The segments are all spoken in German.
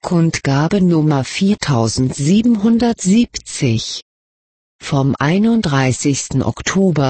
Kundgabe Nummer 4770 vom 31. Oktober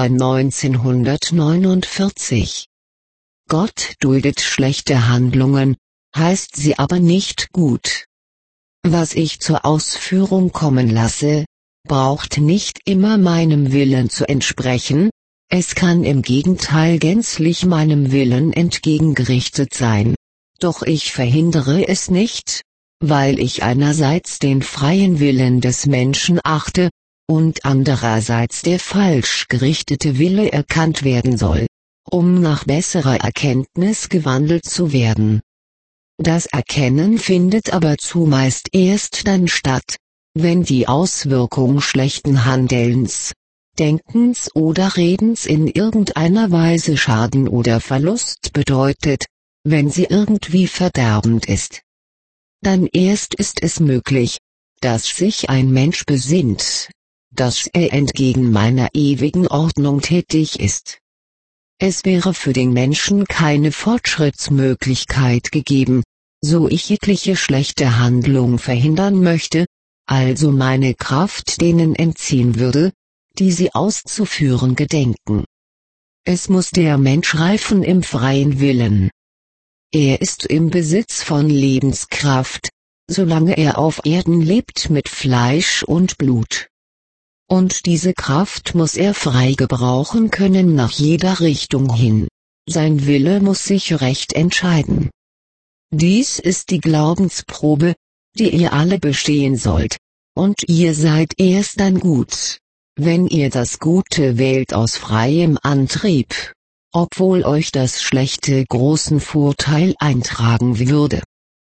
1949. Gott duldet schlechte Handlungen, heißt sie aber nicht gut. Was ich zur Ausführung kommen lasse, braucht nicht immer meinem Willen zu entsprechen, es kann im Gegenteil gänzlich meinem Willen entgegengerichtet sein. Doch ich verhindere es nicht, weil ich einerseits den freien Willen des Menschen achte, und andererseits der falsch gerichtete Wille erkannt werden soll, um nach besserer Erkenntnis gewandelt zu werden. Das Erkennen findet aber zumeist erst dann statt, wenn die Auswirkung schlechten Handelns, Denkens oder Redens in irgendeiner Weise Schaden oder Verlust bedeutet, wenn sie irgendwie verderbend ist. Dann erst ist es möglich, dass sich ein Mensch besinnt, dass er entgegen meiner ewigen Ordnung tätig ist. Es wäre für den Menschen keine Fortschrittsmöglichkeit gegeben, so ich jegliche schlechte Handlung verhindern möchte, also meine Kraft denen entziehen würde, die sie auszuführen gedenken. Es muss der Mensch reifen im freien Willen. Er ist im Besitz von Lebenskraft, solange er auf Erden lebt mit Fleisch und Blut. Und diese Kraft muss er frei gebrauchen können nach jeder Richtung hin. Sein Wille muss sich recht entscheiden. Dies ist die Glaubensprobe, die ihr alle bestehen sollt, und ihr seid erst dann gut, wenn ihr das Gute wählt aus freiem Antrieb, obwohl euch das Schlechte großen Vorteil eintragen würde.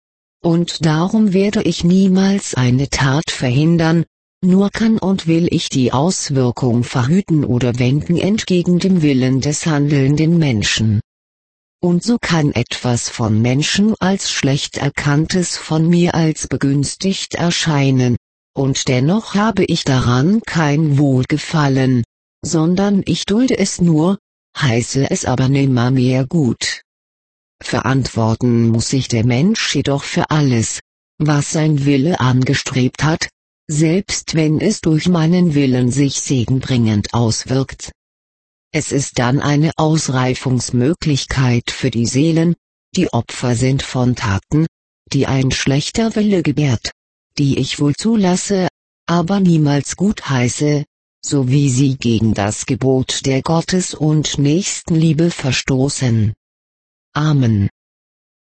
Und darum werde ich niemals eine Tat verhindern, nur kann und will ich die Auswirkung verhüten oder wenden entgegen dem Willen des handelnden Menschen. Und so kann etwas von Menschen als schlecht Erkanntes von mir als begünstigt erscheinen, und dennoch habe ich daran kein Wohlgefallen, sondern ich dulde es nur, heiße es aber nimmermehr gut. Verantworten muss sich der Mensch jedoch für alles, was sein Wille angestrebt hat, selbst wenn es durch meinen Willen sich segenbringend auswirkt. Es ist dann eine Ausreifungsmöglichkeit für die Seelen, die Opfer sind von Taten, die ein schlechter Wille gebärt, die ich wohl zulasse, aber niemals gut heiße, so wie sie gegen das Gebot der Gottes- und Nächstenliebe verstoßen. Amen.